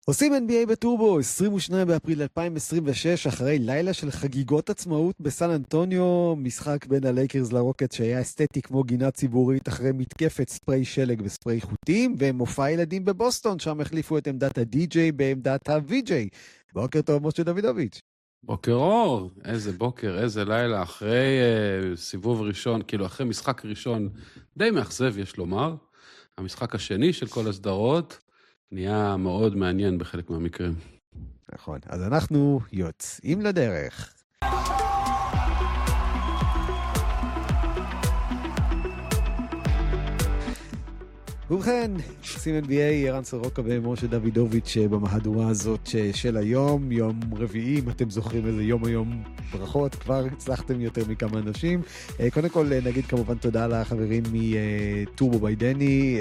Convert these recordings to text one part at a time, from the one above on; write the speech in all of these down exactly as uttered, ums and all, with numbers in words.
עושים אן בי איי בטורבו, עשרים ושניים באפריל אלפיים עשרים ושש, אחרי לילה של חגיגות עצמאות בסן אנטוניו, משחק בין הלייקרס לרוקט שהיה אסתטי כמו גינה ציבורית אחרי מתקפת ספרי שלג וספרי חוטים, ומופע ילדים בבוסטון, שם החליפו את עמדת הדי-ג'יי בעמדת הווי-ג'יי. בוקר טוב, משה דוידוביץ'. בוקר אור, איזה בוקר, איזה לילה, אחרי uh, סיבוב ראשון, כאילו אחרי משחק ראשון די מאכזב יש לומר, המשחק השני של כל הסדרות נהיה מאוד מעניין בחלק מהמקרים. נכון, אז אנחנו יוצאים לדרך. ובכן, עושים אן בי איי, ערן סורוקה ומשה דוידוביץ' במהדורה הזאת של היום, יום רביעי, אם אתם זוכרים איזה יום היום ברכות, כבר הצלחתם יותר מכמה אנשים. קודם כל נגיד כמובן תודה לחברים מטורבו ביי דני,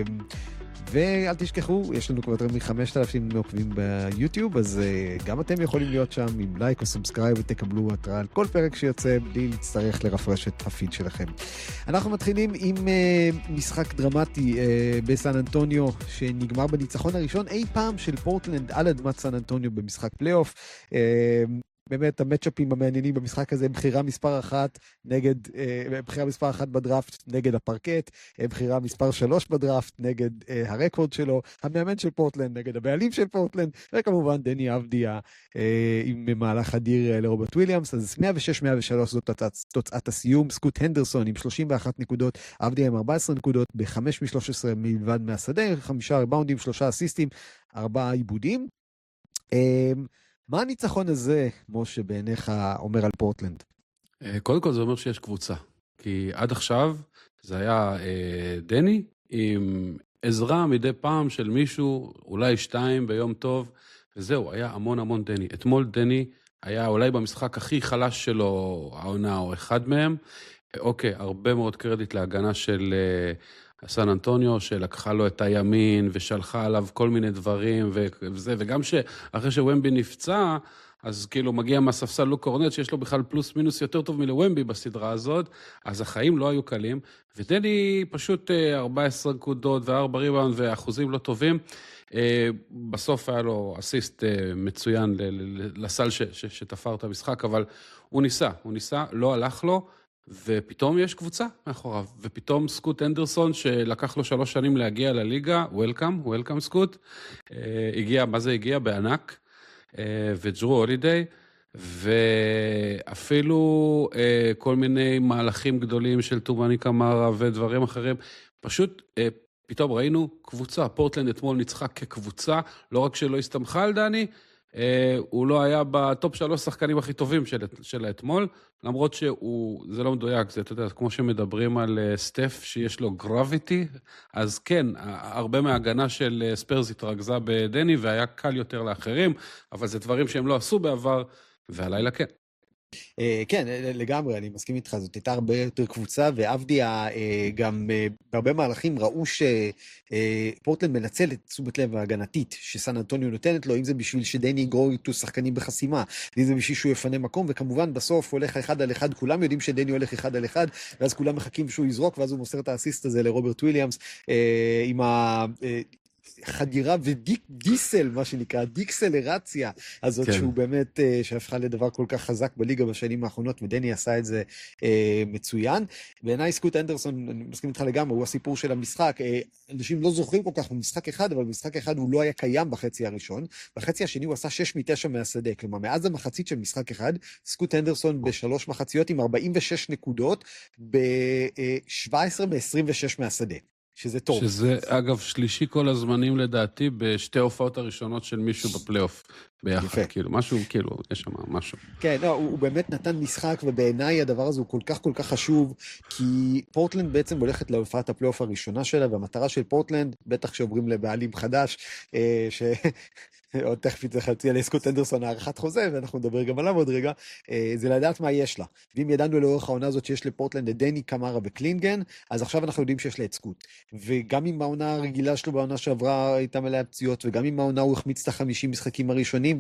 ואל תשכחו, יש לנו כבר יותר מ-חמשת אלפים עוקבים ביוטיוב, אז uh, גם אתם יכולים להיות שם עם לייק או סאבסקרייב ותקבלו התראה על כל פרק שיוצא בלי להצטרך לרפרש את הפיד שלכם. אנחנו מתחילים עם uh, משחק דרמטי uh, בסן אנטוניו, שנגמר בניצחון הראשון אי פעם של פורטלנד על אדמת סן אנטוניו במשחק פלייאוף. Uh, באמת המאצ'אפים המעניינים במשחק הזה, בחירה מספר אחת נגד, אה, בחירה מספר אחת בדראפט נגד הפרקט, אה, בחירה מספר שלוש בדראפט נגד אה, הרקורד שלו, המאמן של פורטלנד נגד הבעלים של פורטלנד, וכמובן דני אבדיה אה, עם מהלך אדיר אה, לרוברט וויליאמס. אז מאה ושש מאה ושלוש זאת תוצאת הסיום, סקוט הנדרסון עם שלושים ואחת נקודות, אבדיה עם ארבע עשרה נקודות, ב-חמש משלוש עשרה מלבד מהשדה, חמישה ריבאונדים, שלושה אסיסטים, ארבעה עיבודים. אה, מה הניצחון הזה, משה, בעיניך אומר על פורטלנד? קודם כל זה אומר שיש קבוצה, כי עד עכשיו זה היה דני עם עזרה מדי פעם של מישהו, אולי שתיים ביום טוב, וזהו, היה המון המון דני. אתמול דני היה אולי במשחק הכי חלש שלו, העונה או אחד מהם, אוקיי, הרבה מאוד קרדיט להגנה של סן אנטוניו, שלקחה לו את הימין ושלחה עליו כל מיני דברים וזה, וגם שאחרי שוומבי נפצע, אז כאילו מגיע מהספסל לוק קורנט, שיש לו בכלל פלוס מינוס יותר טוב מלוומבי בסדרה הזאת, אז החיים לא היו קלים, ודני פשוט ארבע עשרה נקודות וארבע ריבאונד ואחוזים לא טובים, בסוף היה לו אסיסט מצוין לסל שתפר את המשחק, אבל הוא ניסה, הוא ניסה, לא הלך לו, ופתאום יש קבוצה מאחוריו, ופתאום סקוט אנדרסון, שלקח לו שלוש שנים להגיע לליגה, וולקאם, וולקאם סקוט, הגיע, מה זה הגיע? בענק, וג'רו הולידיי, ואפילו כל מיני מהלכים גדולים של טומאני קמרה ודברים אחרים, פשוט פתאום ראינו קבוצה, פורטלנד אתמול ניצחה כקבוצה, לא רק שלא הסתמכה על דני, הוא לא היה בטופ שלוש שחקנים הכי טובים של, של האתמול, למרות שהוא, זה לא מדויק, זה, אתה יודע, כמו שמדברים על סטף, שיש לו גרביטי, אז כן, הרבה מההגנה של ספרס התרכזה בדני, והיה קל יותר לאחרים, אבל זה דברים שהם לא עשו בעבר, והלילה כן. כן, לגמרי, אני מסכים איתך, זאת הייתה הרבה יותר קבוצה, ואבדיה גם בהרבה מהלכים ראו שפורטלנד מנצל את תשומת לב ההגנתית שסן אנטוניו נותנת לו, אם זה בשביל שדני יגרור איתו שחקנים בחסימה, אם זה בשביל שהוא יפנה מקום, וכמובן בסוף הולך אחד על אחד, כולם יודעים שדני הולך אחד על אחד, ואז כולם מחכים שהוא יזרוק, ואז הוא מוסר את האסיסט הזה לרוברט וויליאמס, עם ה... חדירה ודיסל, מה שנקרא, דיקסלרציה הזאת, כן. שהוא באמת, שהפכה לדבר כל כך חזק בליגה בשנים האחרונות, ודני עשה את זה אה, מצוין. בעיניי סקוט אנדרסון, אני מסכים איתך לגמרי, הוא הסיפור של המשחק, אה, אנשים לא זוכרים כל כך במשחק אחד, אבל במשחק אחד הוא לא היה קיים בחצי הראשון, בחצי השני הוא עשה שש מתשע מהשדה, כלומר, מאז המחצית של משחק אחד, סקוט אנדרסון בשלוש מחציות עם ארבעים ושש נקודות, ב-שבע עשרה מ-עשרים ושש מהשדה. שזה טוב. שזה, אגב, שלישי כל הזמנים לדעתי, בשתי הופעות הראשונות של מישהו בפלייאוף ביחד. יפה. כאילו, משהו, כאילו, יש שם משהו. כן, לא, הוא, הוא באמת נתן משחק, ובעיניי הדבר הזה הוא כל כך כל כך חשוב, כי פורטלנד בעצם הולכת להופעת הפלייאוף הראשונה שלה, והמטרה של פורטלנד, בטח שעוברים לבעלים חדש, אה, ש... עוד תכף צריך להציע לסקוט אנדרסון הערכת חוזה, ואנחנו נדבר גם עליו עוד רגע, זה לדעת מה יש לה. ואם ידענו לאורך העונה הזאת שיש לפורטלנד את דני, קמרה וקלינגן, אז עכשיו אנחנו יודעים שיש לה את סקוט. וגם עם העונה הרגילה שלו בעונה שעברה הייתה מלאה פציעות, וגם עם העונה הוא החמיץ את החמישים משחקים הראשונים, והוא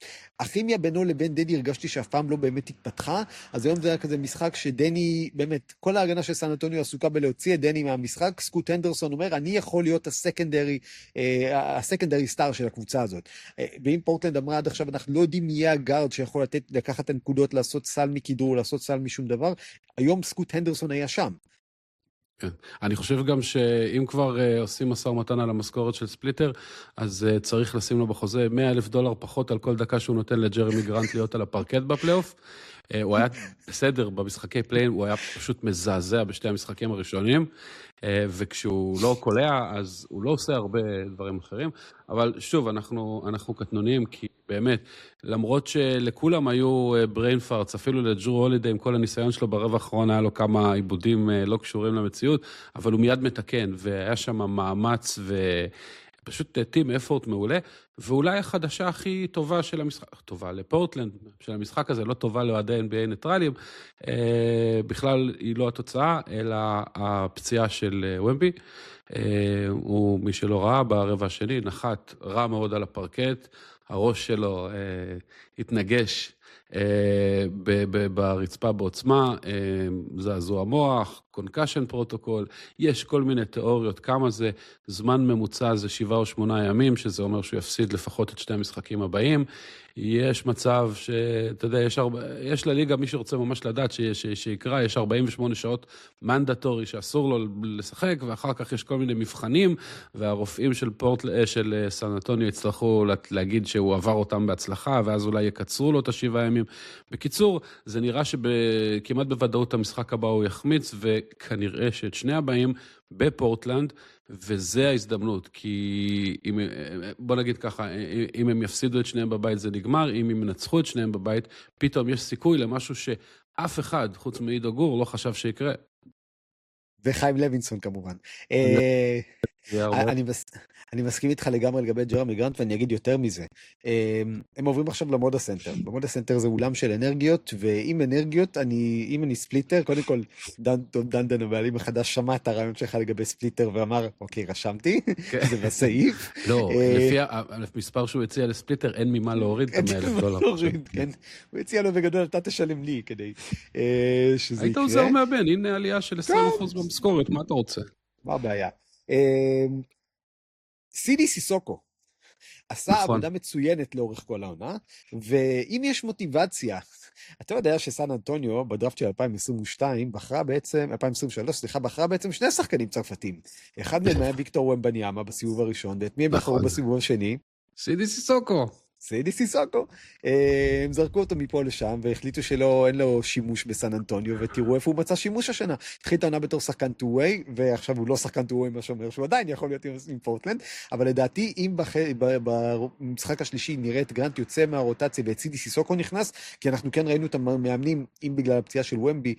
הכימיה בינו לבין דני הרגשתי שאף פעם לא באמת התפתחה, אז היום זה היה כזה משחק שדני, באמת, כל ההגנה של סן אנטוניו עסוקה בלהוציא את דני מהמשחק, סקוט הנדרסון אומר, אני יכול להיות הסקנדרי, הסקנדרי סטאר של הקבוצה הזאת. ואם פורטלנד אמרה עד עכשיו, אנחנו לא יודעים מי יהיה הגארד שיכול לתת, לקחת את הנקודות, לעשות סל מכדרור, לעשות סל משום דבר, היום סקוט הנדרסון היה שם. כן. אני חושב גם שאם כבר uh, עושים משא ומתן על המשכורת של ספליטר, אז uh, צריך לשים לו בחוזה מאה אלף דולר פחות על כל דקה שהוא נותן לג'רמי גרנט להיות על הפרקט בפלייאוף. Uh, הוא היה בסדר במשחקי פליין, הוא היה פשוט מזעזע בשתי המשחקים הראשונים, uh, וכשהוא לא קולע, אז הוא לא עושה הרבה דברים אחרים. אבל שוב, אנחנו, אנחנו קטנונים, כי באמת, למרות שלכולם היו בריין פארטס, אפילו לג'רו הולידי עם כל הניסיון שלו ברבע האחרון, היה לו כמה עיבודים לא קשורים למציאות, אבל הוא מיד מתקן, והיה שם מאמץ ופשוט טים אפורט מעולה, ואולי החדשה הכי טובה של המשחק, טובה לפורטלנד, של המשחק הזה, לא טובה לאוהדי אן בי איי ניטרליים, בכלל היא לא התוצאה, אלא הפציעה של ומבי, הוא מי שלא ראה ברבע השני, נחת רע מאוד על הפרקט, הראש שלו אה, התנגש אה, ב- ב- ברצפה בעוצמה, אה, זעזוע מוח, קונקשן פרוטוקול, יש כל מיני תיאוריות, כמה זה, זמן ממוצע זה שבעה או שמונה ימים, שזה אומר שהוא יפסיד לפחות את שתי המשחקים הבאים, יש מצב שאתה יודע, יש, הרבה, יש לליגה, מי שרוצה ממש לדעת ש, ש, שיקרא, יש ארבעים ושמונה שעות מנדטורי שאסור לו לשחק, ואחר כך יש כל מיני מבחנים, והרופאים של, פורט, של סן אנטוניו יצטרכו להגיד שהוא עבר אותם בהצלחה, ואז אולי יקצרו לו את השבעה ימים. בקיצור, זה נראה שכמעט בוודאות המשחק הבא הוא יחמיץ, וכנראה שאת שני הבאים בפורטלנד, וזה ההזדמנות, כי אם, בוא נגיד ככה, אם הם יפסידו את שניהם בבית זה נגמר, אם הם ינצחו את שניהם בבית, פתאום יש סיכוי למשהו שאף אחד, חוץ מעידו גור, לא חשב שיקרה. וחיים לוינסון כמובן. אני, מס... אני מסכים איתך לגמרי לגבי ג'רמי גרנט, ואני אגיד יותר מזה. הם עוברים עכשיו למודה סנטר. במודה סנטר זה אולם של אנרגיות, ועם אנרגיות, אני, אם אני ספליטר, קודם כל, דן, דן דן הבעלים החדש שמע את הרעיון שלך לגבי ספליטר, ואמר, אוקיי, רשמתי, זה בסעיף. לא, לפי המספר שהוא הציע לספליטר, אין ממה להוריד את מאה אלף דולר. הוא הציע לו בגדול, אתה תשלם לי, כדי שזה יקרה. היית עוזר מהבן, הנה עלייה של עשרים אחוז במשכורת, מה אתה רוצה? מה הבעיה? סידי סיסוקו עשה עבודה מצוינת לאורך כל העונה, ואם יש מוטיבציה, אתה יודע שסן אנטוניו בדראפט של אלפיים עשרים ושתיים בחרה בעצם, אלפיים עשרים ושלוש, סליחה, בחרה בעצם שני שחקנים צרפתים. אחד מהם היה ויקטור ומבניאמה בסיבוב הראשון, ואת מי הם בחרו בסיבוב השני? סידי סיסוקו. סידי סיסוקו. הם זרקו אותו מפה לשם, והחליטו שלא, אין לו שימוש בסן אנטוניו, ותראו איפה הוא מצא שימוש השנה. התחיל את העונה בתור שחקן טו-ווי, ועכשיו הוא לא שחקן טו-ווי, מה שאומר שהוא עדיין יכול להיות עם פורטלנד, אבל לדעתי, אם במשחק השלישי נראה את גרנט יוצא מהרוטציה, ואת סידי סיסוקו נכנס, כי אנחנו כן ראינו את המאמנים, אם בגלל הפציעה של ומבי,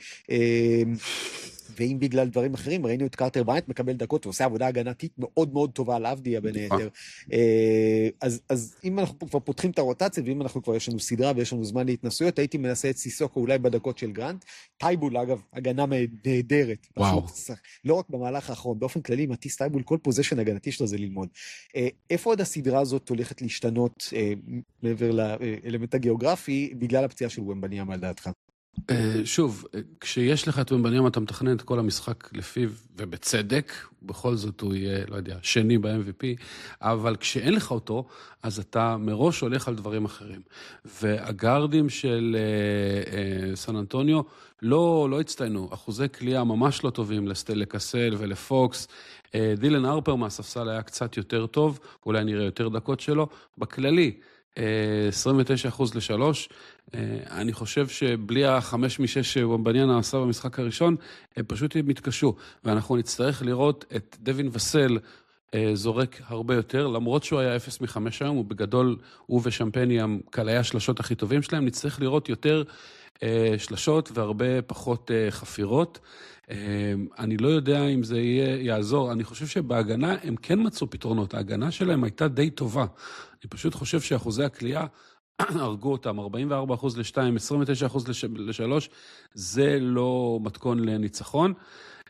ואם בגלל דברים אחרים, ראינו את קארטר ביינט מקבל דקות, ועושה עבודה הגנתית מאוד מאוד טובה על אבדיה בין היתר. אז, אז אם אנחנו כבר פותחים את הרוטציה, ואם אנחנו כבר יש לנו סדרה ויש לנו זמן להתנסויות, הייתי מנסה את סיסוקו אולי בדקות של גרנט. טייבול, אגב, הגנה נהדרת. וואו. לא רק במהלך האחרון, באופן כללי, מטיס טייבול, כל פוזיישן הגנתי שלו זה ללמוד. איפה עוד הסדרה הזאת הולכת להשתנות מעבר לאלמנט הגיאוגרפי, בגלל הפציעה של ומבניאמה, על דעתך? שוב, כשיש לך את ומבניאמה, אתה מתכנן את כל המשחק לפיו, ובצדק, בכל זאת הוא יהיה, לא יודע, שני ב-אם וי פי, אבל כשאין לך אותו, אז אתה מראש הולך על דברים אחרים. והגארדים של סן אנטוניו לא, לא הצטיינו, אחוזי קליעה ממש לא טובים לקסל ולפוקס, דילן הרפר מהספסל היה קצת יותר טוב, אולי נראה יותר דקות שלו, בכללי, עשרים ותשעה אחוז לשלוש, אני חושב שבלי החמש משש שוומבניאנה עשה במשחק הראשון, הם פשוט מתקשו, ואנחנו נצטרך לראות את דווין וסל זורק הרבה יותר, למרות שהוא היה אפס מחמש היום, הוא בגדול, הוא ושמפני הם קלעי השלשות הכי טובים שלהם, נצטרך לראות יותר שלשות והרבה פחות חפירות. אני לא יודע אם זה יהיה, יעזור, אני חושב שבהגנה הם כן מצאו פתרונות, ההגנה שלהם הייתה די טובה, אני פשוט חושב שאחוזי הקליעה הרגו אותם, ארבעים וארבעה אחוז לשתיים, עשרים ותשעה אחוז לשלוש, זה לא מתכון לניצחון.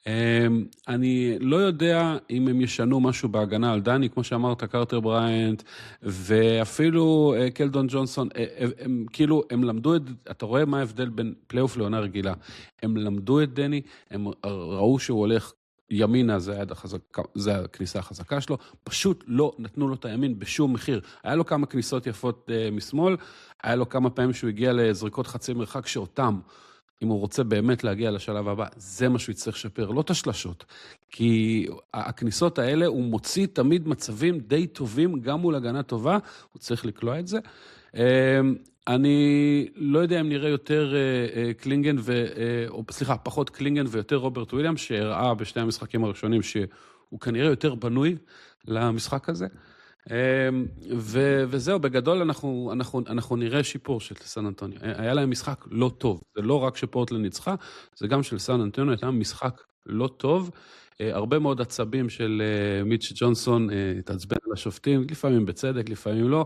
אני לא יודע אם הם ישנו משהו בהגנה על דני, כמו שאמרת, קרטר בריינט, ואפילו קלדון ג'ונסון, הם כאילו, הם למדו את, אתה רואה מה ההבדל בין פלייאוף לעונה רגילה, הם למדו את דני, הם ראו שהוא הולך ימינה, זה היד החזקה, זה הכניסה החזקה שלו, פשוט לא נתנו לו את הימין בשום מחיר. היה לו כמה כניסות יפות משמאל, היה לו כמה פעמים שהוא הגיע לזריקות חצי מרחק שאותם, אם הוא רוצה באמת להגיע לשלב הבא, זה מה שהוא יצטרך לשפר, לא את השלשות. כי הכניסות האלה, הוא מוציא תמיד מצבים די טובים, גם מול הגנה טובה, הוא צריך לקלוע את זה. אני לא יודע אם נראה יותר קלינגן, ו, או סליחה, פחות קלינגן ויותר רוברט וויליאמס, שהראה בשני המשחקים הראשונים שהוא כנראה יותר בנוי למשחק הזה. ו- וזהו, בגדול אנחנו, אנחנו, אנחנו נראה שיפור של סן אנטוניו. היה להם משחק לא טוב. זה לא רק שפורטלנד ניצחה, זה גם של סן אנטוניו, הייתה משחק לא טוב. הרבה מאוד עצבים של מיץ' ג'ונסון, התעצבן על השופטים, לפעמים בצדק, לפעמים לא.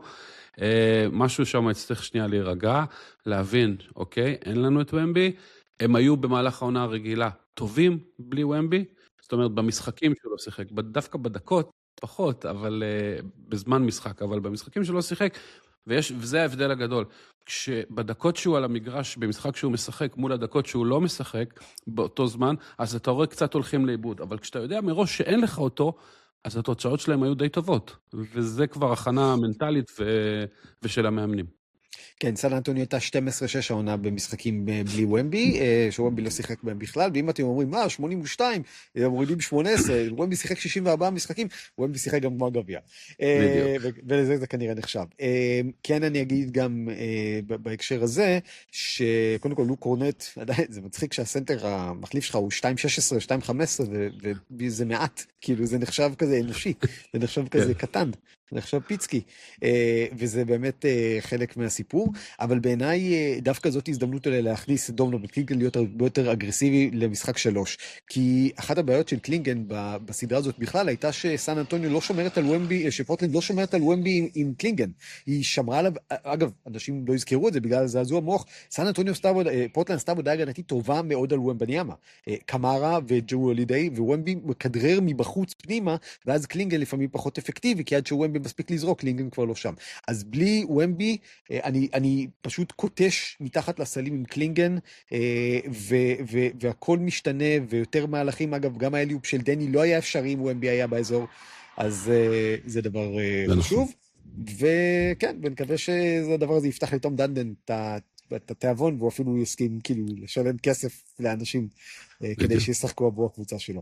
משהו שם יצטרך שנייה להירגע, להבין, אוקיי, אין לנו את ומבי. הם היו במהלך העונה הרגילה טובים בלי ומבי, זאת אומרת, במשחקים שהוא לא שיחק, דווקא בדקות, פחות, אבל uh, בזמן משחק, אבל במשחקים שלא שיחק, ויש, וזה ההבדל הגדול. כשבדקות שהוא על המגרש, במשחק שהוא משחק, מול הדקות שהוא לא משחק, באותו זמן, אז אתה רואה קצת הולכים לאיבוד, אבל כשאתה יודע מראש שאין לך אותו, אז התוצאות שלהם היו די טובות, וזה כבר הכנה מנטלית ו... ושל המאמנים. כן, סן אנטוניו הייתה שתים עשרה שש העונה במשחקים בלי ומבי, שוומבי לא שיחק בהם בכלל, ואם אתם אומרים, מה, שמונים ושתיים, מורידים שמונה עשרה, ומבי שיחק שישים וארבעה משחקים, ומבי שיחק גם גמר גביע. ולזה זה כנראה נחשב. כן, אני אגיד גם בהקשר הזה, שקודם כל לוק קורנט, זה מצחיק שהסנטר המחליף שלך הוא שתיים שש עשרה, שתיים חמש עשרה, וזה מעט, כאילו זה נחשב כזה אנושי, זה נחשב כזה קטן. נחשב פיצקי, וזה באמת חלק מהסיפור, אבל בעיניי דווקא זאת הזדמנות אלה להכניס את דומנו קלינגן להיות הרבה יותר אגרסיבי למשחק שלוש, כי אחת הבעיות של קלינגן בסדרה הזאת בכלל הייתה שסן אנטוניו לא שומרת על ומבי, שפורטלנד לא שומרת על ומבי עם קלינגן, היא שמרה עליו, אגב, אנשים לא יזכרו את זה בגלל זעזוע מוח, סן אנטוניו פורטלנד סתם עבודה הגנתית טובה מאוד על ומבניאמה, קמרה וג'ו הולידיי, ווומבי מכדרר מבחוץ פנימה, ואז קלינגן לפעמים פחות אפקטיבי, כי עד שוומבי מספיק לזרוק, קלינגן כבר לא שם. אז בלי ומבי, אני, אני פשוט קוטש מתחת לסלים עם קלינגן, ו, ו, והכל משתנה, ויותר מהלכים, אגב, גם האליופ של דני לא היה אפשרי אם ומבי היה באזור, אז זה דבר חשוב. וכן, ונקווה שהדבר הזה יפתח לתום דנדן את התיאבון, והוא אפילו יסכים כאילו לשלם כסף לאנשים, כדי שישחקו עבור הקבוצה שלו.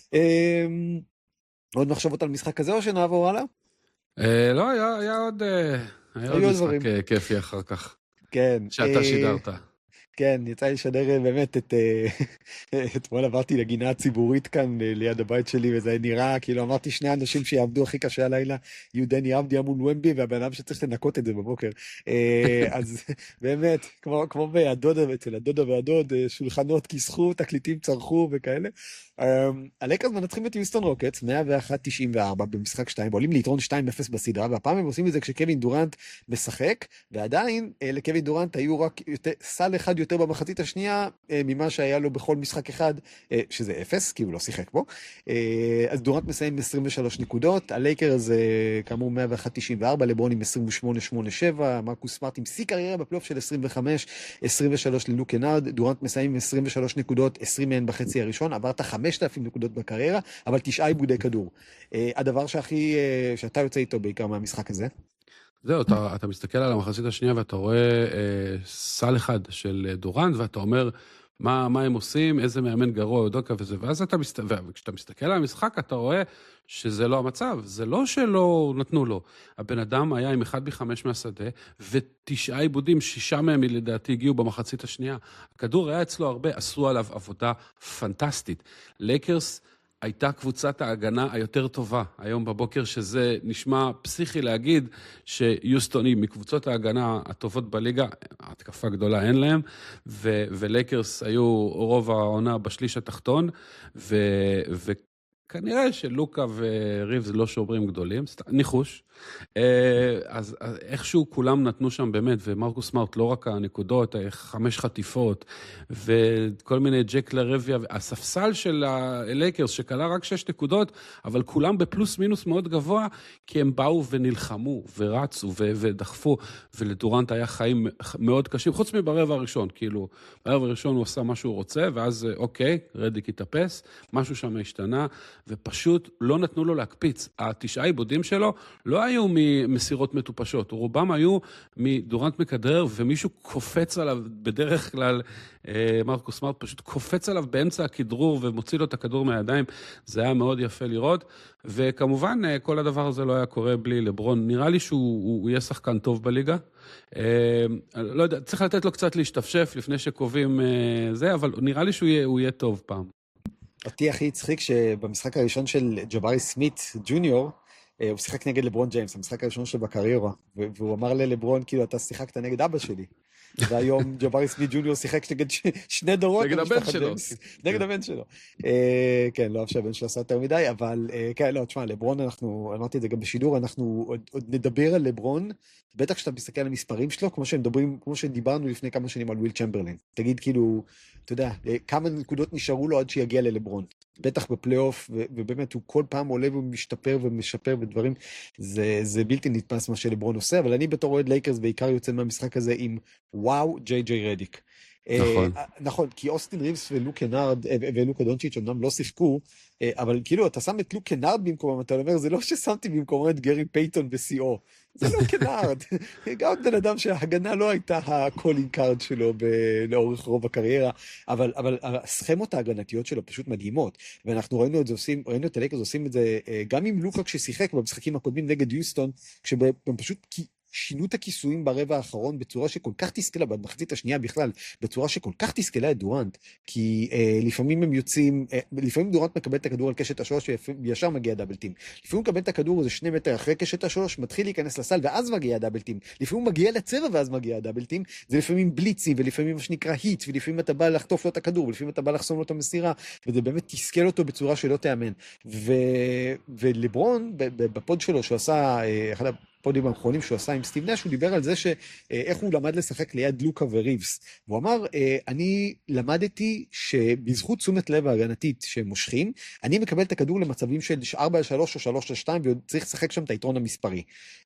עוד מחשבות על משחק כזה, או שנעבור הלאה? לא, היה עוד משחק כיפי אחר כך. כן. שאתה שידרת. כן, יצא לי לשדר באמת את... אתמול עברתי לגינה הציבורית כאן ליד הבית שלי, וזה נראה, כאילו אמרתי שני אנשים שיעבדו הכי קשה הלילה, יהיו דני עבדי אמון ומבי, והבן אדם שצריך לנקות את זה בבוקר. אז באמת, כמו, כמו בהדודה, אצל הדודה והדוד, שולחנות כיסחו, תקליטים צרכו וכאלה. הלקרס מנצחים את יוסטון רוקטס, מאה ואחת תשעים וארבע במשחק שתיים, עולים ליתרון שתיים אפס בסדרה, והפעם הם עושים את זה כשקווין דורנט משחק, ועדיין לקווין דורנט היו רק יותר, סל אחד יותר במחצית השנייה, ממה שהיה לו בכל משחק אחד, שזה אפס, כי הוא לא שיחק בו. אז דורנט מסיים עשרים ושלוש נקודות, הלייקרס כאמור מאה ואחת תשעים וארבע, לברון עם עשרים ושמונה שמונים ושבע, מרקוס סמארט עם שיא קריירה בפלייאוף של עשרים וחמש, עשרים ושלוש ללוק קנארד, דורנט מסיים עם עשרים ושלוש נקודות, עשרים מהן בחצי הראשון, עברת חמשת אלפים נקודות בקריירה, אבל תשעה עיבודי כדור. הדבר שהכי, שאתה יוצא איתו בעיקר מהמשחק הזה? זהו, אתה, אתה מסתכל על המחצית השנייה ואתה רואה אה, סל אחד של דורנט, ואתה אומר, מה, מה הם עושים, איזה מאמן גרוע, יודוקה וזה, ואז אתה מסת... וכשאתה מסתכל על המשחק, אתה רואה שזה לא המצב, זה לא שלא נתנו לו. הבן אדם היה עם אחד בחמש מהשדה, ותשעה עיבודים, שישה מהם לדעתי הגיעו במחצית השנייה. הכדור היה אצלו הרבה, עשו עליו עבודה פנטסטית. לייקרס הייתה קבוצת ההגנה היותר טובה היום בבוקר, שזה נשמע פסיכי להגיד שיוסטון היא מקבוצות ההגנה הטובות בליגה, התקפה גדולה אין להם, ו- ולייקרס היו רוב העונה בשליש התחתון, ו- כנראה שלוקה וריבס לא שומרים גדולים, ניחוש. אז איכשהו כולם נתנו שם באמת, ומרקוס סמארט לא רק הנקודות, חמש חטיפות, וכל מיני ג'ק לרביה, הספסל של הלייקרס שקלה רק שש נקודות, אבל כולם בפלוס מינוס מאוד גבוה, כי הם באו ונלחמו, ורצו ודחפו, ולדורנט היה חיים מאוד קשים, חוץ מברבע הראשון, כאילו, ברבע הראשון הוא עשה מה שהוא רוצה, ואז אוקיי, רדיק התאפס, משהו שם השתנה, ופשוט לא נתנו לו להקפיץ. התשעה עיבודים שלו לא היו ממסירות מטופשות, רובם היו מדורנט מכדרר, ומישהו קופץ עליו בדרך כלל, מרקוס סמארט פשוט קופץ עליו באמצע הכדרור, ומוציא לו את הכדור מהידיים, זה היה מאוד יפה לראות, וכמובן כל הדבר הזה לא היה קורה בלי לברון, נראה לי שהוא הוא יהיה שחקן טוב בליגה, לא יודע, צריך לתת לו קצת להשתפשף לפני שקובעים זה, אבל נראה לי שהוא יהיה, הוא יהיה טוב פעם. אותי הכי הצחיק שבמשחק הראשון של ג'בארי סמית ג'וניור, הוא שיחק נגד לברון ג'יימס, המשחק הראשון שלו בקריירה, והוא אמר ללברון, כאילו, אתה שיחקת נגד אבא שלי. והיום ג'בארי סמית ג'וניור שיחק נגד שני דורות. נגד הבן שלו. נגד הבן שלו. כן, לא אף שהבן שלו עשה יותר מדי, אבל כן, לא, תשמע, לברון, אנחנו, אמרתי את זה גם בשידור, אנחנו עוד נדבר על לברון, בטח כשאתה מסתכל על המספרים שלו, כמו שמדברים, כמו שדיברנו לפני כמה שנים על וויל צ'מברלין. תגיד, כאילו, אתה יודע, כמה נקודות נשארו לו עד שיגיע ללברון. בטח בפלייאוף, ובאמת הוא כל פעם עולה ומשתפר ומשפר בדברים, זה, זה בלתי נתפס מה שלברון עושה, אבל אני בתור אוהד לייקרס בעיקר יוצא מהמשחק הזה עם וואו, ג'יי ג'יי רדיק. נכון. נכון, כי אוסטין ריבס ולוקה נארד, ולוקה דונצ'יץ' אמנם לא שיחקו, אבל כאילו אתה שם את לוקה נארד במקומם, אתה אומר, זה לא ששמתי במקומם את גרי פייטון ב-סי-או, זה לוקה נארד. גם בן אדם שההגנה לא הייתה הקולינג קארד שלו לאורך רוב הקריירה, אבל, אבל הסכמות ההגנתיות שלו פשוט מדהימות, ואנחנו ראינו את זה עושים, ראינו את הלייקרס עושים את זה, גם עם לוקה כששיחק במשחקים הקודמים נגד יוסטון, כשהם פשוט שינו את הכיסויים ברבע האחרון בצורה שכל כך תסכלה, במחצית השנייה בכלל, בצורה שכל כך תסכלה את דורנט, כי אה, לפעמים הם יוצאים, אה, לפעמים דורנט מקבל את הכדור על קשת השלוש, וישר מגיע דאבלטים. לפעמים הוא מקבל את הכדור איזה שני מטר אחרי קשת השלוש, מתחיל להיכנס לסל, ואז מגיע דאבלטים. לפעמים הוא מגיע לצבע, ואז מגיע דאבלטים. זה לפעמים בליצים, ולפעמים מה שנקרא היט, ולפעמים אתה בא לחטוף לו את הכדור, ולפעמים אתה בא לחסום לו את המסירה, וזה באמת תסכל אותו בצורה שלא תאמן. ו... ולברון, בפוד שלו, שהוא עשה, אחד הפודים האחרונים שהוא עשה עם סטיב נש, הוא דיבר על זה שאיך הוא למד לשחק ליד לוקה וריבס. והוא אמר, אני למדתי שבזכות תשומת לב ההגנתית שהם מושכים, אני מקבל את הכדור למצבים של ארבע על שלוש או שלוש על שתיים, וצריך לשחק שם את היתרון המספרי.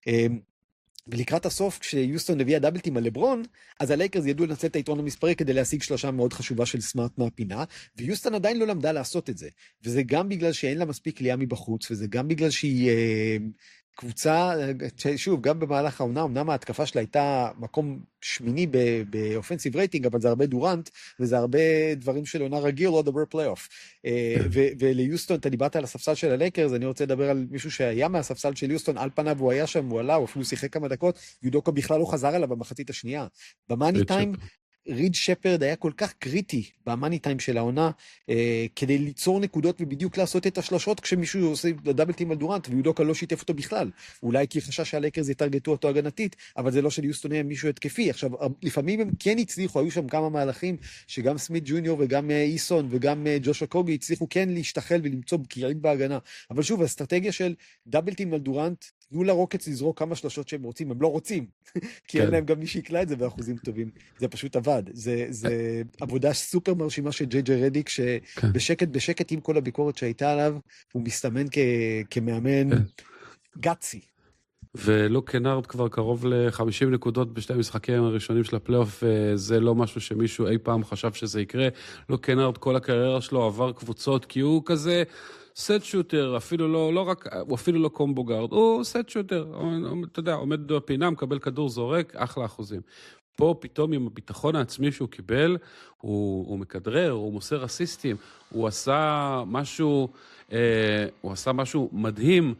ולקראת הסוף, כשיוסטון הביאה דאבלטים על לברון, אז הלייקרס ידעו לנצל את היתרון המספרי כדי להשיג שלושה מאוד חשובה של סמארט מהפינה, ויוסטון עדיין לא למדה לעשות את זה. וזה גם בגלל שאין לה מספיק קליעה מבחוץ, וזה גם בגלל שהיא קבוצה, שוב, גם במהלך העונה, אמנם ההתקפה שלה הייתה מקום שמיני באופנסיב רייטינג, אבל זה הרבה דורנט, וזה הרבה דברים של עונה רגיל, לא דבר פלייאוף. וליוסטון, אתה דיברת על הספסל של הלייקרס, אני רוצה לדבר על מישהו שהיה מהספסל של יוסטון, על פניו הוא היה שם, הוא עלה, הוא אפילו שיחק כמה דקות, יודוקה בכלל לא חזר עליו במחצית השנייה. במאני טיים, ריד שפרד היה כל כך קריטי במאני טיים של העונה, אה, כדי ליצור נקודות ובדיוק לעשות את השלושות כשמישהו עושה דאבלטים על דורנט, ויודוקה לא שיתף אותו בכלל. אולי כי חשש שהלייקרס יתרגטו אותו הגנתית, אבל זה לא של יוסטון היה מישהו התקפי. עכשיו, לפעמים הם כן הצליחו, היו שם כמה מהלכים, שגם סמית ג'וניור וגם איסון וגם ג'ושua קוגי הצליחו כן להשתחל ולמצוא בקיעים בהגנה. אבל שוב, האסטרטגיה של דאבלטים על דורנט, תנו לרוקטס לזרוק כמה שלושות שהם רוצים, הם לא רוצים, כי אין להם גם מי שיקלה את זה באחוזים טובים. זה פשוט עבד. זה, זה עבודה סופר מרשימה של ג'יי ג'יי רדיק, שבשקט בשקט עם כל הביקורת שהייתה עליו, הוא מסתמן כ, כמאמן גאצי. ולוק קנארד כבר קרוב ל-חמישים נקודות בשתי המשחקים הראשונים של הפלייאוף, זה לא משהו שמישהו אי פעם חשב שזה יקרה. לוק קנארד כל הקריירה שלו עבר קבוצות, כי הוא כזה סט שוטר, אפילו לא, לא רק, הוא אפילו לא קומבו גארד, הוא סט שוטר, אתה יודע, עומד בפינה, מקבל כדור זורק, אחלה אחוזים. פה פתאום עם הביטחון העצמי שהוא קיבל, הוא, הוא מקדרר, הוא מוסר אסיסטים, הוא עשה משהו, אה, הוא עשה משהו מדהים,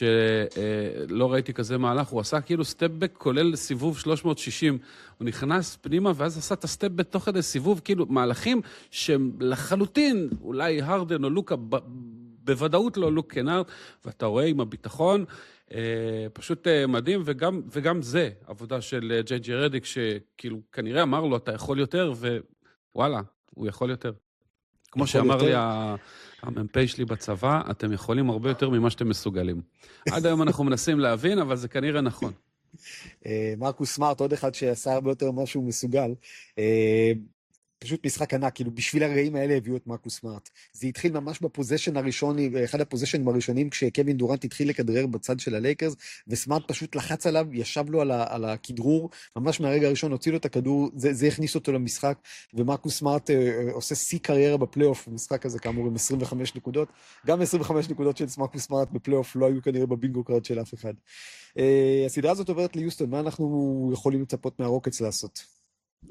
שלא אה, ראיתי כזה מהלך, הוא עשה כאילו סטפבק כולל סיבוב שלוש מאות שישים, הוא נכנס פנימה ואז עשה את הסטפבק תוך כדי סיבוב, כאילו מהלכים שהם לחלוטין, אולי הרדן או לוקה, ב, בוודאות לא לוק קנארד, ואתה רואה עם הביטחון, אה, פשוט אה, מדהים, וגם, וגם זה עבודה של ג'יי ג'יי רדיק, שכאילו כנראה אמר לו, אתה יכול יותר, ווואלה, הוא יכול יותר. כמו שאמר לי המ"פ שלי בצבא, אתם יכולים הרבה יותר ממה שאתם מסוגלים. עד היום אנחנו מנסים להבין, אבל זה כנראה נכון. מרקוס סמארט, עוד אחד שעשה הרבה יותר ממה שהוא מסוגל. אה, פשוט משחק ענק, כאילו בשביל הרגעים האלה הביאו את מרקוס סמארט. זה התחיל ממש בפוזיישן הראשון, אחד הפוזיישנים הראשונים, כשקווין דורנט התחיל לכדרר בצד של הלייקרס, וסמארט פשוט לחץ עליו, ישב לו על, ה, על הכדרור, ממש מהרגע הראשון הוציא לו את הכדור, זה, זה הכניס אותו למשחק, ומרקוס סמארט אה, עושה שיא קריירה בפלייאוף, במשחק הזה כאמור עם עשרים וחמש נקודות, גם עשרים וחמש נקודות של מרקוס סמארט בפלייאוף לא היו כנראה בבינגו קארד של אף אחד. אה, הסדרה הזאת עוברת ליוסטון, מה אנחנו יכולים לצפות מהרוקטס לעשות?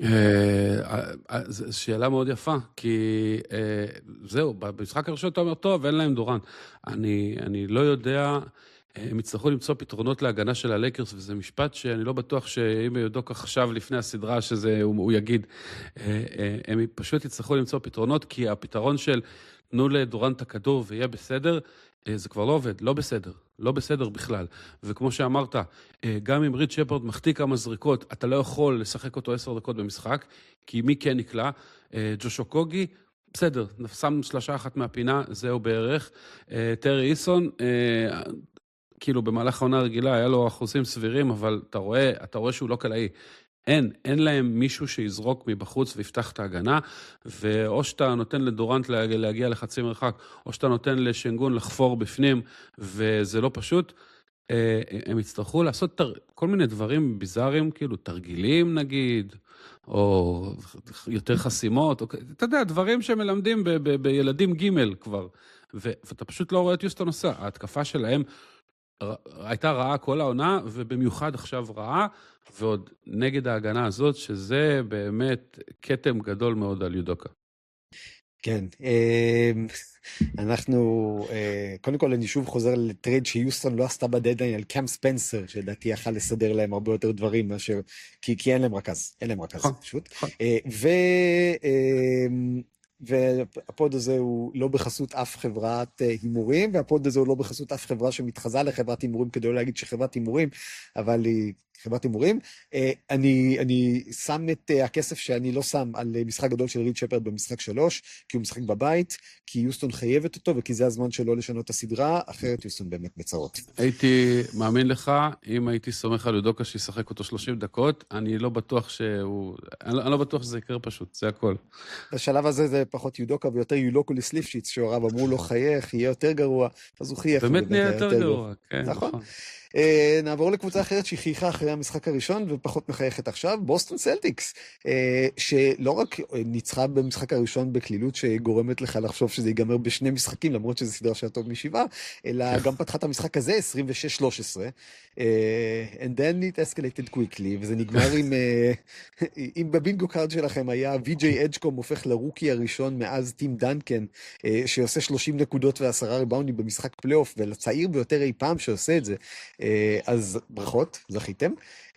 זו שאלה מאוד יפה, כי זהו, במשחק הראשון אתה אומר, טוב, אין להם דורנט. אני לא יודע, הם יצטרכו למצוא פתרונות להגנה של הלייקרס, וזה משפט שאני לא בטוח שאם יודוק עכשיו לפני הסדרה שזה הוא יגיד, הם פשוט יצטרכו למצוא פתרונות, כי הפתרון של תנו לדורנט הכדור ויהיה בסדר, זה כבר לא עובד, לא בסדר, לא בסדר בכלל. וכמו שאמרת, גם אם ריד שפרד מחטיא כמה זריקות, אתה לא יכול לשחק אותו עשר דקות במשחק, כי מי כן נקלע? ג'וש אוקוגי, בסדר, שם שלושה אחת מהפינה, זהו בערך. טרי איסון, כאילו במהלך העונה הרגילה, היה לו אחוזים סבירים, אבל אתה רואה, אתה רואה שהוא לא קלעי. אין, אין להם מישהו שיזרוק מבחוץ ויפתח את ההגנה, ואו שאתה נותן לדורנט להגיע לחצי מרחק, או שאתה נותן לשנגון לחפור בפנים, וזה לא פשוט. הם יצטרכו לעשות כל מיני דברים ביזאריים, כאילו תרגילים נגיד, או יותר חסימות, או, אתה יודע, דברים שמלמדים ב- ב- בילדים ג' כבר, ו- ואתה פשוט לא רואה את יוסטון עושה. ההתקפה שלהם הייתה רעה כל העונה, ובמיוחד עכשיו רעה, ועוד נגד ההגנה הזאת, שזה באמת קטם גדול מאוד על יודוקה. כן, אנחנו, קודם כל אני שוב חוזר לטרייד שיוסטון לא עשתה בדדליין על קאם ספנסר, שלדעתי יכל לסדר להם הרבה יותר דברים, מאשר, כי, כי אין להם רכז, אין להם רכז, פשוט. ו... והפוד הזה הוא לא בחסות אף חברת הימורים, והפוד הזה הוא לא בחסות אף חברה שמתחזה לחברת הימורים, כדי לא להגיד שחברת הימורים, אבל היא חברת הימורים. אני, אני שם את הכסף שאני לא שם על משחק גדול של ריד שפרד במשחק שלוש, כי הוא משחק בבית, כי יוסטון חייבת אותו, וכי זה הזמן שלו לשנות את הסדרה, אחרת יוסטון באמת בצרות. הייתי מאמין לך, אם הייתי סומך על יודוקה שישחק אותו שלושים דקות, אני לא בטוח שהוא, אני לא בטוח שזה יקרה פשוט, זה הכל. בשלב הזה זה פחות יודוקה ויותר יולוקוליס ליפשיץ, שהוריו אמרו לו חייך, יהיה יותר גרוע, אז הוא חייך. באמת נהיה יותר גרוע, כן. נכון. נעבור לקבוצה אחרת שהיא חייכה אחרי המשחק הראשון ופחות מחייכת עכשיו, בוסטון סלטיקס, שלא רק ניצחה במשחק הראשון בכלילות שגורמת לך לחשוב שזה ייגמר בשני משחקים, למרות שזה סדרה שהיה טוב משבעה, אלא גם פתחה את המשחק הזה עשרים ושש שלוש עשרה, and then it escalated quickly, וזה נגמר עם, אם בבינגו קארד שלכם היה וי-ג'יי אדג'קום הופך לרוקי הראשון מאז טים דנקן, שעושה שלושים נקודות ועשרה ריבאונדים במשחק פלייאוף, ולצעיר ביותר אי פעם שעושה את זה, אז ברכות, זכיתם.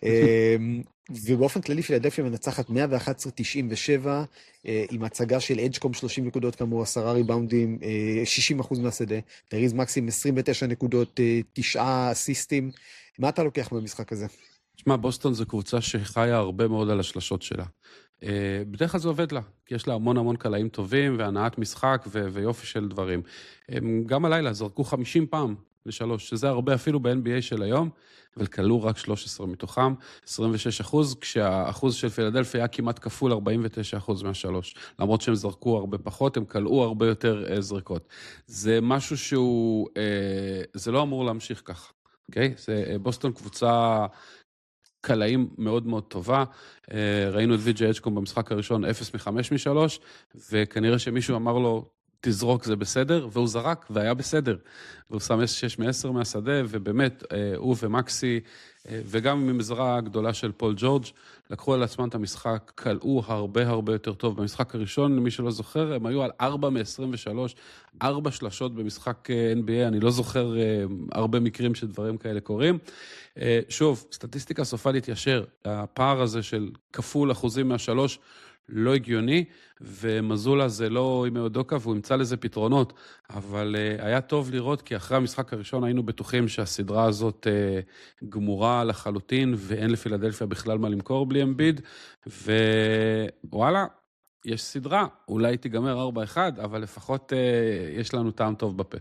ובאופן כללי פילדלפיה מנצחת מאה ואחת עשרה תשעים ושבע, עם הצגה של אדג'קום שלושים נקודות כאמור, עשרה ריבאונדים, שישים אחוז מהשדה, טריז מקסים עשרים ותשע נקודות, תשעה אסיסטים. מה אתה לוקח במשחק הזה? תשמע, בוסטון זו קבוצה שחיה הרבה מאוד על השלשות שלה. בדרך כלל זה עובד לה, כי יש לה המון המון קלעים טובים, והנעת משחק ו- ויופי של דברים. גם הלילה זרקו חמישים פעם לשלוש, שזה הרבה אפילו ב-אן בי איי של היום, אבל קלעו רק שלוש עשרה מתוכם, עשרים ושש אחוז, כשהאחוז של פילדלפיה היה כמעט כפול ארבעים ותשע אחוז מהשלוש. למרות שהם זרקו הרבה פחות, הם קלעו הרבה יותר זריקות. זה משהו שהוא, זה לא אמור להמשיך ככה, אוקיי? זה בוסטון קבוצה קלעים מאוד מאוד טובה, ראינו את וי-ג'יי אדג'קום במשחק הראשון אפס מחמש משלוש, וכנראה שמישהו אמר לו, תזרוק זה בסדר, והוא זרק והיה בסדר, והוא שם שש מעשר מהשדה, ובאמת הוא ומקסי, וגם עם עזרה הגדולה של פול ג'ורג', לקחו על עצמם את המשחק, קלעו הרבה הרבה יותר טוב. במשחק הראשון, למי שלא זוכר, הם היו על ארבע מ-עשרים ושלוש, ארבע שלשות במשחק אן בי איי, אני לא זוכר הרבה מקרים שדברים כאלה קורים. שוב, סטטיסטיקה סופה להתיישר, הפער הזה של כפול אחוזים מהשלוש, לא הגיוני, ומזולה זה לא עם אודוקה, והוא ימצא לזה פתרונות, אבל uh, היה טוב לראות, כי אחרי המשחק הראשון היינו בטוחים שהסדרה הזאת uh, גמורה לחלוטין, ואין לפילדלפיה בכלל מה למכור בלי אמביד, ווואלה, יש סדרה, אולי תיגמר ארבע אחד, אבל לפחות אה, יש לנו טעם טוב בפה.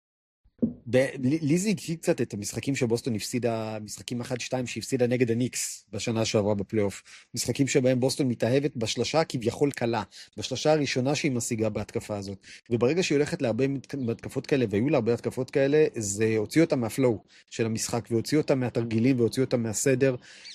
לי זה הקשיב קצת את המשחקים שבוסטון הפסידה, משחקים אחת שתיים שהפסידה נגד הניקס בשנה שעברה בפלייאוף. משחקים שבהם בוסטון מתאהבת בשלושה כביכול קלה, בשלושה הראשונה שהיא משיגה בהתקפה הזאת. וברגע שהיא הולכת להרבה התקפות כאלה, והיו לה הרבה התקפות כאלה, זה הוציא אותה מהפלואו של המשחק, והוציא אותה מהתרגילים, והוציא אותה מהסדר.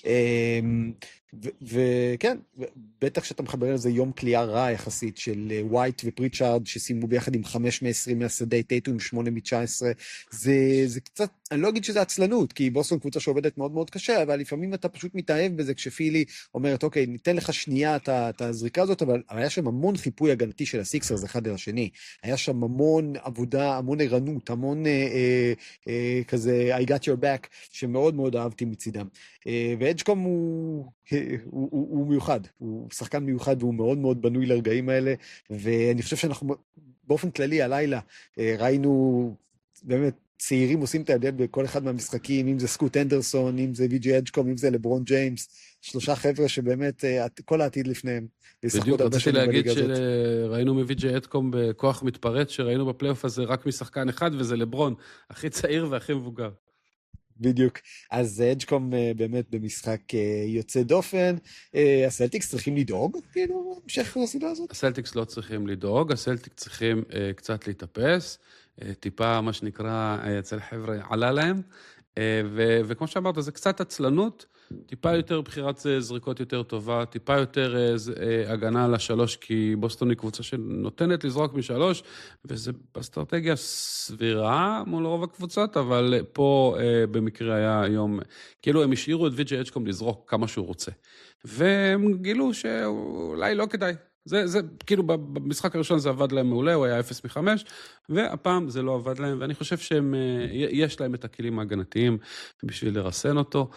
וכן, בטח שאתה מחבר לזה יום קליעה רע יחסית של ווייט ופריצ'ארד שסיימו ביחד עם חמש מ-עשרים מהשדה, טייטו עם שמונה מ-תשע עשרה. זה, זה קצת, אני לא אגיד שזה עצלנות, כי בוסטון קבוצה שעובדת מאוד מאוד קשה, אבל לפעמים אתה פשוט מתאהב בזה כשפילי אומרת, אוקיי, ניתן לך שנייה את הזריקה הזאת, אבל היה שם המון חיפוי הגנתי של הסיקסרס אחד אל השני. היה שם המון עבודה, המון ערנות, המון אה, אה, אה, כזה I got your back, שמאוד מאוד אהבתי מצידם. אה, ואדג'קום הוא... הוא, הוא, הוא מיוחד, הוא שחקן מיוחד והוא מאוד מאוד בנוי לרגעים האלה, ואני חושב שאנחנו באופן כללי הלילה ראינו באמת צעירים עושים את ההבדל בכל אחד מהמשחקים, אם זה סקוט אנדרסון, אם זה ויג'י אדג'קום, אם זה לברון ג'יימס, שלושה חבר'ה שבאמת כל העתיד לפניהם. בדיוק, רציתי להגיד שראינו מויג'י אדג'קום בכוח מתפרץ, שראינו בפלייאוף הזה רק משחקן אחד, וזה לברון, הכי צעיר והכי מבוגר. בדיוק, אז אדג'קום באמת במשחק יוצא דופן, הסלטיקס צריכים לדאוג, כאילו, המשך הסדרה הזאת? הסלטיקס לא צריכים לדאוג, הסלטיקס צריכים קצת להתאפס, טיפה מה שנקרא אצל חבר'ה עלה להם, וכמו שאמרת, זה קצת עצלנות, טיפה יותר בחירת זריקות יותר טובה, טיפה יותר הגנה על השלוש, כי בוסטון היא קבוצה שנותנת לזרוק משלוש, וזה באסטרטגיה סבירה מול רוב הקבוצות, אבל פה במקרה היה היום, כאילו הם השאירו את ויג'י אדג'קום לזרוק כמה שהוא רוצה, והם גילו שאולי לא כדאי. זה, זה, כאילו במשחק הראשון זה עבד להם מעולה, הוא היה אפס מחמש, והפעם זה לא עבד להם, ואני חושב שהם, יש להם את הכלים ההגנתיים בשביל לרסן אותו.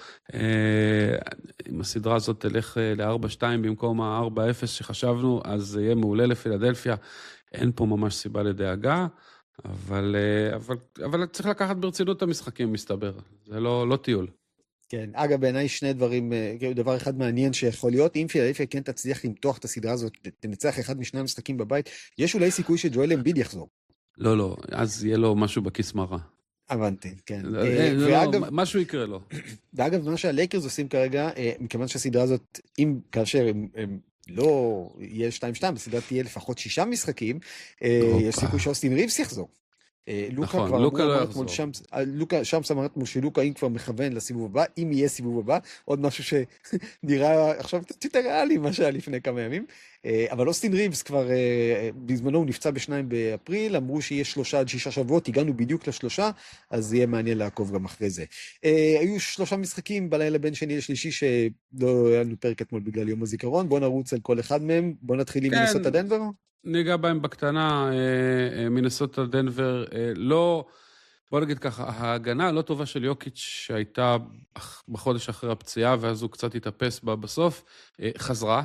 אם הסדרה הזאת תלך ל-ארבע שתיים במקום ה-ארבע אפס שחשבנו, אז זה יהיה מעולה לפילדלפיה, אין פה ממש סיבה לדאגה, אבל, אבל, אבל צריך לקחת ברצינות את המשחקים, מסתבר, זה לא, לא טיול. כן, אגב, בעיניי שני דברים, דבר אחד מעניין שיכול להיות, אם פילדלפיה כן תצליח למתוח את הסדרה הזאת, תנצח אחד משני המשחקים בבית, יש אולי סיכוי שג'ואל אמביד יחזור. לא, לא, אז יהיה לו משהו בכיס מרה. הבנתי, כן. ואגב, משהו יקרה לו. ואגב, מה שהלייקרס עושים כרגע, מכיוון שהסדרה הזאת, אם כאשר הם לא יהיה שתיים שתיים, הסדרה תהיה לפחות שישה משחקים, יש סיכוי שאוסטין ריבס יחזור. לוקה כבר אמרת מול שמס, לוקה, שמס אמרת מול שלוקה אם כבר מכוון לסיבוב הבא, אם יהיה סיבוב הבא, עוד משהו שנראה עכשיו קצת יותר ריאלי מה שהיה לפני כמה ימים, אבל אוסטין ריבס כבר בזמנו הוא נפצע בשניים באפריל, אמרו שיהיה שלושה עד שישה שבועות, הגענו בדיוק לשלושה, אז יהיה מעניין לעקוב גם אחרי זה. היו שלושה משחקים בלילה בין שני לשלישי שלא היה לנו פרק אתמול בגלל יום הזיכרון, בוא נרוץ על כל אחד מהם, בוא נתחיל עם מינסוטה דנבר. ניגע בהם בקטנה, מינסוטה דנבר, לא, בוא נגיד ככה, ההגנה הלא טובה של יוקיץ' שהייתה בחודש אחרי הפציעה, ואז הוא קצת התאפס בסוף, חזרה,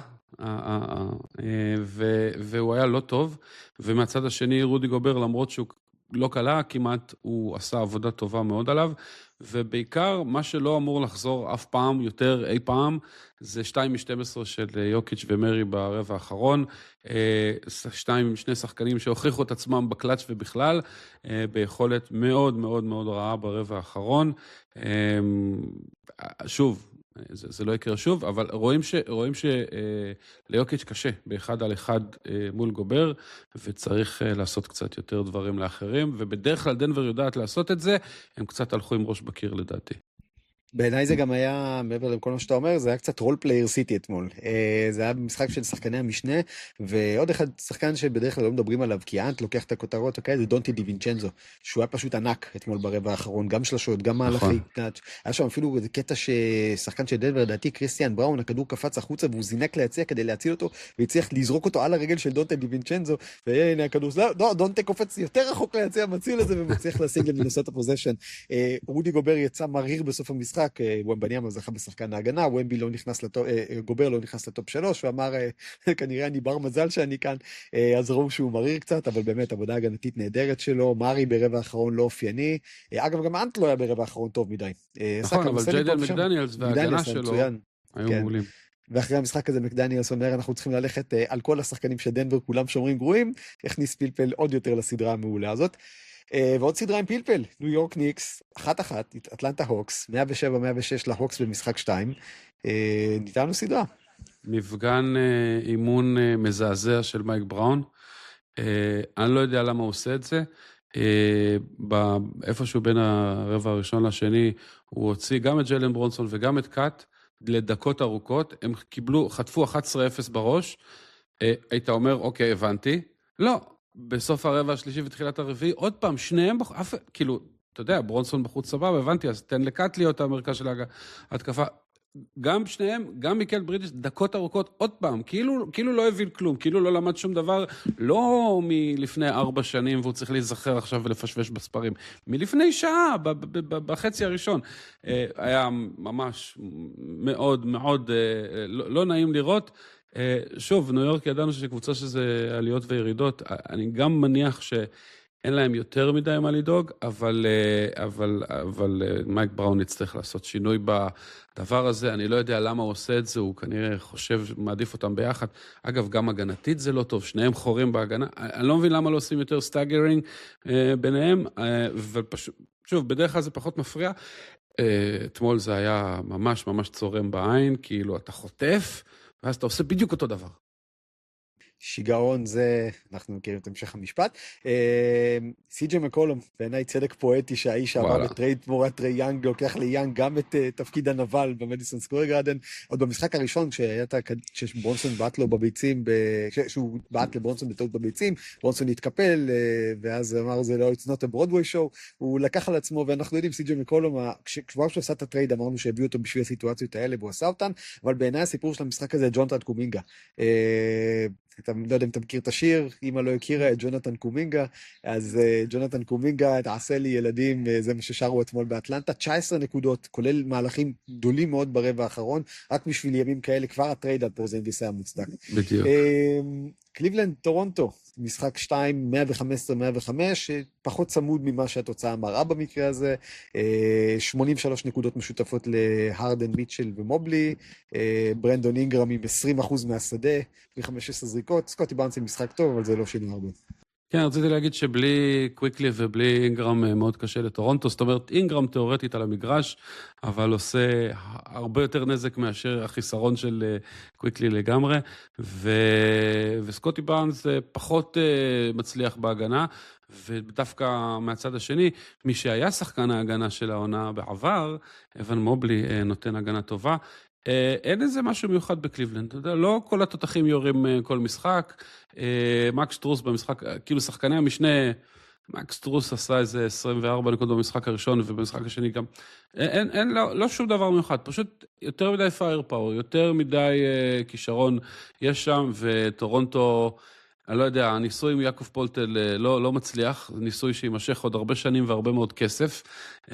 והוא היה לא טוב, ומהצד השני רודי גובר, למרות שהוא לא קלה, כמעט הוא עשה עבודה טובה מאוד עליו, ובעיקר מה שלא אמור לחזור אף פעם יותר אי פעם, זה שתיים משתים עשרה של יוקיץ' ומרי ברבע האחרון, שתיים, שני שחקנים שהוכיחו את עצמם בקלאץ' ובכלל, ביכולת מאוד מאוד מאוד רעה ברבע האחרון. שוב, זה, זה לא יקרה שוב, אבל רואים ש, רואים שליוקיץ' קשה באחד על אחד מול גובר, וצריך לעשות קצת יותר דברים לאחרים, ובדרך כלל דנבר יודעת לעשות את זה, הם קצת הלכו עם ראש בקיר לדעתי. בעיניי זה גם היה, מעבר לכל מה שאתה אומר, זה היה קצת רול פלייר סיטי אתמול. זה היה משחק של שחקני המשנה, ועוד אחד שחקן שבדרך כלל לא מדברים עליו, כי האנט לוקח את הכותרות, אוקיי, זה דונטי דיווינצ'נזו, שהוא היה פשוט ענק אתמול ברבע האחרון, גם שלשות, גם מהלכי קנאץ'. היה שם אפילו איזה קטע ששחקן של דנבר, לדעתי קריסטיאן בראון, הכדור קפץ החוצה, והוא זינק להציע כדי להציל אותו, והצליח לזרוק אותו על הרגל של דונטי דיווינצ'נזו, והנה הכדור, לא, דונטי קופץ יותר רחוק להציע, מציל את זה ומצליח להשיג למנסות הפוזיישן. רודי גובר יצא מריר בסוף המשחק, וומבניאמה זכה בשחקן ההגנה, וומבי לא נכנס לטופ, גובר לא נכנס לטופ שלוש, ואמר, כנראה אני בר מזל שאני כאן, אז ראו שהוא מריר קצת, אבל באמת עבודה הגנתית נהדרת שלו, מרי ברבע האחרון לא אופייני, אגב גם אנט לא היה ברבע האחרון טוב מדי. נכון, אבל ג'יידן מקדניאלס וההגנה שלו היו מעולים. ואחרי המשחק הזה מקדניאלס אומר, אנחנו צריכים ללכת על כל השחקנים של דנבר, כולם שומרים גרועים, הכניס פלפל עוד יותר לסדרה המעולה הזאת. ועוד סדרה עם פלפל, ניו יורק ניקס, אחת אחת, אטלנטה הוקס, מאה ושבע מאה ושש להוקס במשחק שתיים, ניתנו סדרה. מפגן אימון מזעזע של מייק בראון, אני לא יודע למה הוא עושה את זה, איפשהו בין הרבע הראשון לשני, הוא הוציא גם את ג'יילן ברונסון וגם את קאט, לדקות ארוכות, הם קיבלו, חטפו אחת עשרה אפס בראש, היית אומר, אוקיי, הבנתי, לא, בסוף הרבע השלישי ותחילת הרביעי, עוד פעם, שניהם, אף, כאילו, אתה יודע, ברונסון בחוץ סבבה, הבנתי, אז תן לקאט להיות המרכז של ההתקפה, גם שניהם, גם מיקל ברידיש, דקות ארוכות, עוד פעם, כאילו, כאילו לא הבין כלום, כאילו לא למד שום דבר, לא מלפני ארבע שנים, והוא צריך להיזכר עכשיו ולפשפש בספרים, מלפני שעה, בחצי הראשון, היה ממש מאוד מאוד לא, לא נעים לראות, שוב, ניו יורק ידענו שקבוצה שזה עליות וירידות, אני גם מניח ש... אין להם יותר מדי מה לדאוג, אבל, אבל, אבל מייק בראון יצטרך לעשות שינוי בדבר הזה, אני לא יודע למה הוא עושה את זה, הוא כנראה חושב, מעדיף אותם ביחד, אגב, גם הגנתית זה לא טוב, שניהם חורים בהגנה, אני לא מבין למה לא עושים יותר סטאגרינג ביניהם, ופשוט, שוב, בדרך כלל זה פחות מפריע, אתמול זה היה ממש ממש צורם בעין, כאילו אתה חוטף, ואז אתה עושה בדיוק אותו דבר. שיגעון זה, אנחנו מכירים את המשך המשפט. סי.ג'יי מקולום, בעיניי צדק פואטי שהאיש עבר בטרייד תמורת טרי יאנג, לוקח ליאנג גם את תפקיד הנבל במדיסון סקוור גארדן, עוד במשחק הראשון כשברונסון בעט לו בביצים, כשהוא בעט לברונסון בטעות בביצים, ברונסון התקפל, ואז אמר זה לא, it's not a Broadway show, הוא לקח על עצמו, ואנחנו יודעים סי.ג'יי מקולום, כשכבר שהוא עשה את הטרייד, אמרנו שהביאו אותו בשביל הסיטואציות האלה, והוא עשה אותן, אבל בעיניי הסיפור של המשחק הזה, ג'ונתן קומינגה. אתה לא יודע אם אתה מכיר את השיר, אמא לא הכירה את ג'ונתן קומינגה, אז uh, ג'ונתן קומינגה, תעשה לי ילדים, uh, זה מה ששרו אתמול באטלנטה, תשע עשרה נקודות, כולל מהלכים גדולים מאוד ברבע האחרון, רק בשביל ימים כאלה, כבר הטרייד על פורזינגיס היה מוצדק. בדיוק. Uh, קליבלנד, טורונטו, משחק שתיים, מאה וחמש עשרה מאה וחמש, פחות צמוד ממה שהתוצאה מראה במקרה הזה, שמונים ושלוש נקודות משותפות להרדן, מיטשל ומובלי, ברנדון אינגרם עם עשרים אחוז מהשדה, ב-חמש עשרה זריקות, סקוטי בארנס עם משחק טוב, אבל זה לא שינה הרבה. כן, רציתי להגיד שבלי קוויקלי ובלי אינגרם מאוד קשה לטורונטו, זאת אומרת, אינגרם תיאורטית על המגרש, אבל עושה הרבה יותר נזק מאשר החיסרון של קוויקלי לגמרי, ו... וסקוטי בארנס פחות מצליח בהגנה, ודווקא מהצד השני, מי שהיה שחקן ההגנה של העונה בעבר, אבן מובלי נותן הגנה טובה, אין איזה משהו מיוחד בקליבלנד, אתה יודע, לא כל התותחים יורים כל משחק, מקס טרוס במשחק, כאילו שחקני המשנה, מקס טרוס עשה איזה עשרים וארבע נקודות במשחק הראשון, ובמשחק השני גם, אין, אין, לא, לא שום דבר מיוחד, פשוט יותר מדי פייר פאוור, יותר מדי uh, כישרון יש שם, וטורונטו, אני לא יודע, הניסוי עם יעקב פולטל לא, לא מצליח, ניסוי שימשך עוד הרבה שנים והרבה מאוד כסף,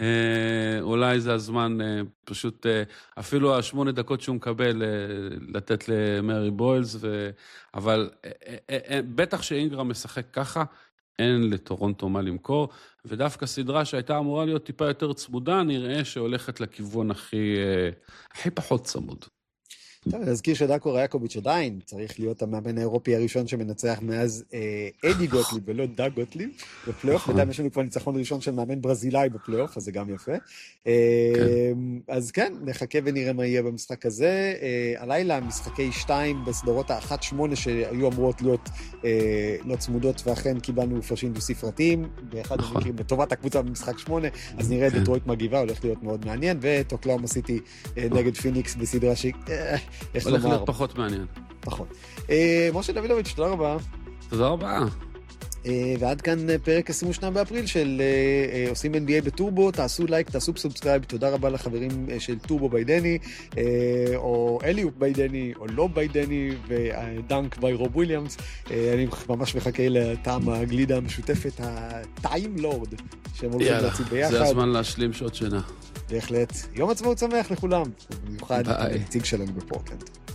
אה, אולי זה הזמן אה, פשוט, אה, אפילו השמונה דקות שהוא מקבל, אה, לתת למרי בוילס, ו... אבל אה, אה, אה, בטח שאינגרם משחק ככה, אין לטורונטו מה למכור, ודווקא סדרה שהייתה אמורה להיות טיפה יותר צמודה, נראה שהולכת לכיוון הכי, אה, הכי פחות צמוד. טוב, להזכיר שדאקו רייקוביץ' עדיין צריך להיות המאמן האירופי הראשון שמנצח מאז אה, אדי גוטליב ולא דאג גוטליב בפלייאוף, בינתיים יש לנו כבר ניצחון ראשון של מאמן ברזילאי בפלייאוף, אז זה גם יפה. אה, כן. אז כן, נחכה ונראה מה יהיה במשחק הזה. אה, הלילה משחקי שתיים בסדרות האחת שמונה שהיו אמורות להיות אה, לא צמודות, ואכן קיבלנו פרשים דו-ספרתיים, באחד המקרים לטובת הקבוצה במשחק שמונה, אז נראה דטרויט מגיבה, הולך להיות מאוד מעניין, ואוקלהומה סיטי אה, נגד פיניקס בסדרה שהיא... אה, הולך להיות פחות מעניין. פחות. משה דוידוביץ', תודה רבה. תודה רבה. ועד כאן פרק עשרים ושניים באפריל של עושים אן בי איי בטורבו, תעשו לייק, תעשו סובסקרייב, תודה רבה לחברים של טורבו ביידני, או אליופ ביידני, או לא ביידני, ודנק ביי רוב וויליאמס. אני ממש מחכה לטעם הגלידה המשותפת, הטיים לורד, שהם הולכים להציב ביחד. זה הזמן להשלים שעות שינה. בהחלט. יום עצמאות שמח לכולם, במיוחד הנציג שלנו בפורטלנד.